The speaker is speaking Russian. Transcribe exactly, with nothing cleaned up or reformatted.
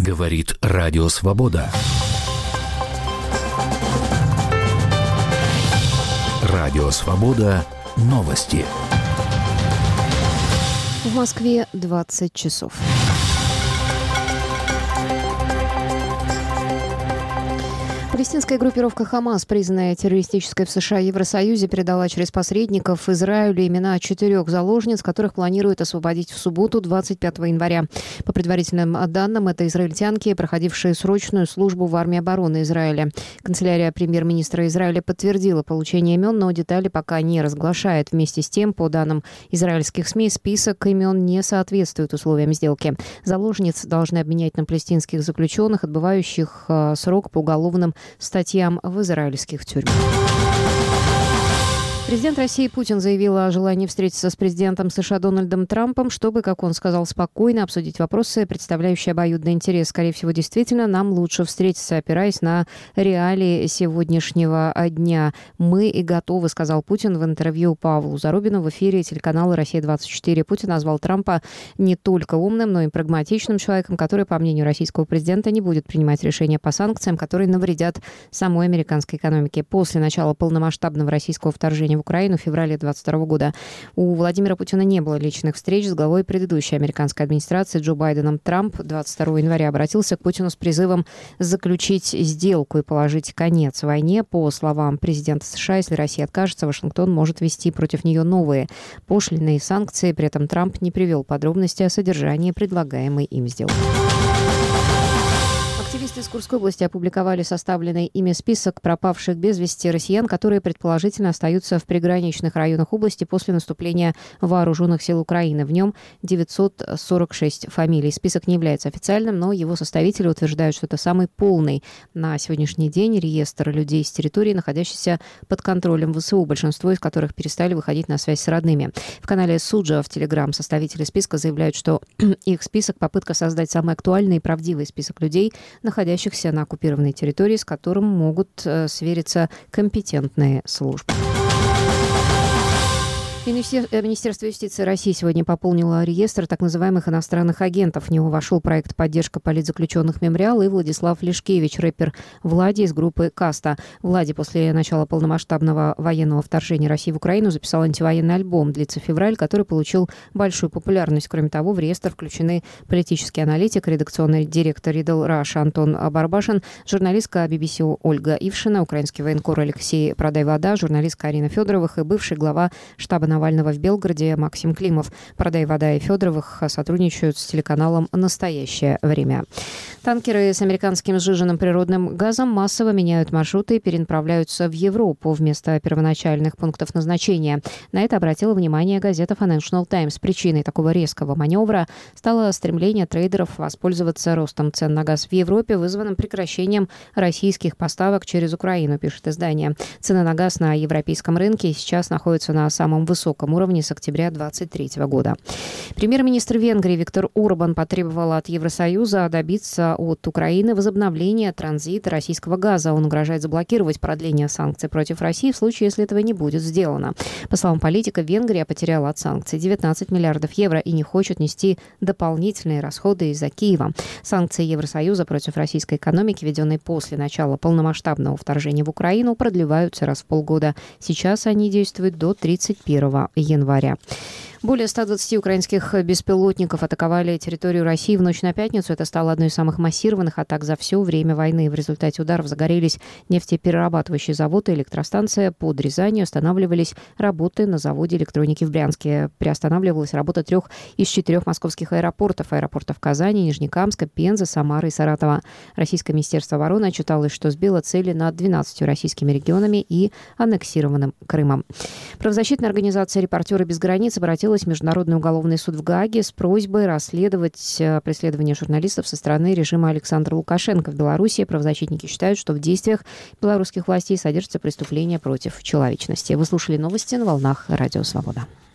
Говорит Радио Свобода. Радио Свобода. Новости. В Москве двадцать часов. Палестинская группировка «Хамас», признанная террористической в США и Евросоюзе, передала через посредников Израилю имена четырех заложниц, которых планируют освободить в субботу, двадцать пятого января. По предварительным данным, это израильтянки, проходившие срочную службу в армии обороны Израиля. Канцелярия премьер-министра Израиля подтвердила получение имен, но детали пока не разглашает. Вместе с тем, по данным израильских СМИ, список имен не соответствует условиям сделки. Заложниц должны обменять на палестинских заключенных, отбывающих э, срок по уголовным статьям в израильских тюрьмах. Президент России Путин заявил о желании встретиться с президентом США Дональдом Трампом, чтобы, как он сказал, спокойно обсудить вопросы, представляющие обоюдный интерес. Скорее всего, действительно, нам лучше встретиться, опираясь на реалии сегодняшнего дня. Мы и готовы, сказал Путин в интервью Павлу Зарубину в эфире телеканала «Россия двадцать четыре». Путин назвал Трампа не только умным, но и прагматичным человеком, который, по мнению российского президента, не будет принимать решения по санкциям, которые навредят самой американской экономике. После начала полномасштабного российского вторжения в Украину в феврале двадцать второго года у Владимира Путина не было личных встреч с главой предыдущей американской администрации Джо Байденом. Трамп двадцать второго января обратился к Путину с призывом заключить сделку и положить конец войне. По словам президента США, если Россия откажется, Вашингтон может ввести против нее новые пошлины и санкции. При этом Трамп не привел подробности о содержании предлагаемой им сделки. Активисты из Курской области опубликовали составленный ими список пропавших без вести россиян, которые предположительно остаются в приграничных районах области после наступления вооруженных сил Украины. В нем девятьсот сорок шесть фамилий. Список не является официальным, но его составители утверждают, что это самый полный на сегодняшний день реестр людей с территории, находящихся под контролем ВСУ, большинство из которых перестали выходить на связь с родными. В канале Суджа в Телеграм составители списка заявляют, что их список — попытка создать самый актуальный и правдивый список людей, находящихся на оккупированной территории, с которым могут э, свериться компетентные службы. Министерство юстиции России сегодня пополнило реестр так называемых иностранных агентов. В него вошел проект «Поддержка политзаключенных Мемориал» и Владислав Лешкевич, рэпер Влади из группы «Каста». Влади после начала полномасштабного военного вторжения России в Украину записал антивоенный альбом «Длится февраль», который получил большую популярность. Кроме того, в реестр включены политический аналитик, редакционный директор Riddle Rush Антон Барбашин, журналистка би би си Ольга Ившина, украинский военкор Алексей Продай-Вода, журналистка Арина Федоровых и бывший глава штаба Навального в Белгороде Максим Климов. Продай-Вода и Федоровых сотрудничают с телеканалом «Настоящее время». Танкеры с американским сжиженным природным газом массово меняют маршруты и перенаправляются в Европу вместо первоначальных пунктов назначения. На это обратила внимание газета Financial Times. Причиной такого резкого маневра стало стремление трейдеров воспользоваться ростом цен на газ в Европе, вызванным прекращением российских поставок через Украину, пишет издание. Цены на газ на европейском рынке сейчас находятся на самом высоком высоком уровне с октября две тысячи двадцать третьего года. Премьер-министр Венгрии Виктор Орбан потребовал от Евросоюза добиться от Украины возобновления транзита российского газа. Он угрожает заблокировать продление санкций против России в случае, если этого не будет сделано. По словам политика, Венгрия потеряла от санкций девятнадцать миллиардов евро и не хочет нести дополнительные расходы из-за Киева. Санкции Евросоюза против российской экономики, введенные после начала полномасштабного вторжения в Украину, продлеваются раз в полгода. Сейчас они действуют до тридцать первого января. Более ста двадцати украинских беспилотников атаковали территорию России в ночь на пятницу. Это стало одной из самых массированных атак за все время войны. В результате ударов загорелись нефтеперерабатывающий завод и электростанция. Под Рязанью останавливались работы на заводе электроники в Брянске. Приостанавливалась работа трех из четырех московских аэропортов. Аэропортов Казани, Нижнекамска, Пензы, Самары и Саратова. Российское министерство обороны отчиталось, что сбило цели над двенадцатью российскими регионами и аннексированным Крымом. Правозащитная организация «Репортеры без границ» обратилась в Международный уголовный суд в Гааге с просьбой расследовать преследование журналистов со стороны режима Александра Лукашенко в Беларуси. Правозащитники считают, что в действиях белорусских властей содержится преступление против человечности. Вы слушали новости на волнах Радио Свобода.